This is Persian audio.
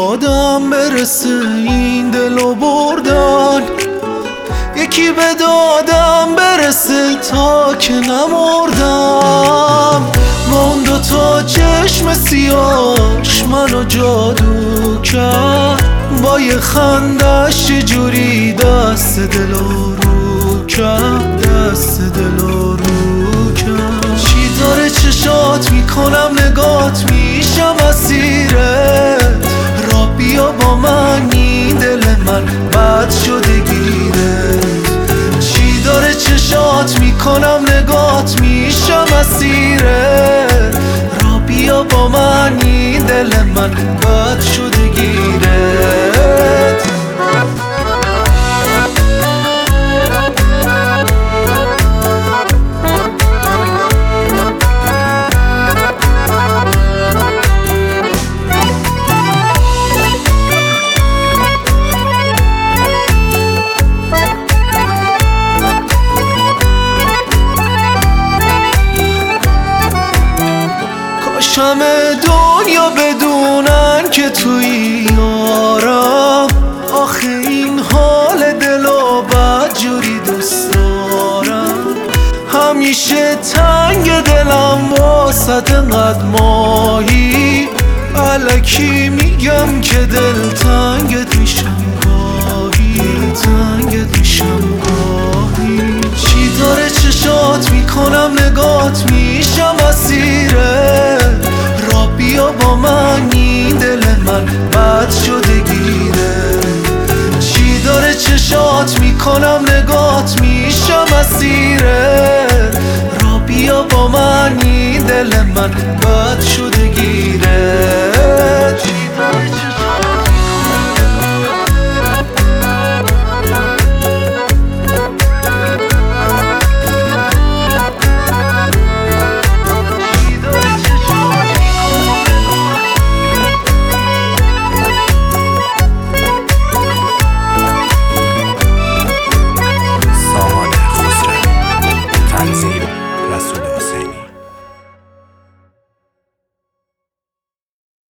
یادم برسه این دلو بردن، یکی به دادم برسه تا که نمردم. با اون دوتا چشم سیاش منو جادو کرد، با یه خندش جوری دست دلو رو کرد، دست دلو رو کرد. چی داره چشات میکنم نگات میشم اسیرت، را بیا با من این دل من بد شده گیرت. چی داره چشات میکنم نگات میشم اسیرت، را بیا با من این دل من بد شده گیرت. همه دنیا بدونن که توی یارم، آخه این حال دلو بدجوری دوست دارم. همیشه تنگ دلم واسط انقدر ماهی، الکی میگم که دل تنگت میشم گاهی، تنگت میشم گاهی. چی داره چشات میکنم نگات میشم اسیرت، را بیا با من این دل من بد شده گیره. چی داره چشات میکنم نگات میشم اسیرت، را بیا با من این دل من بد شده گیره.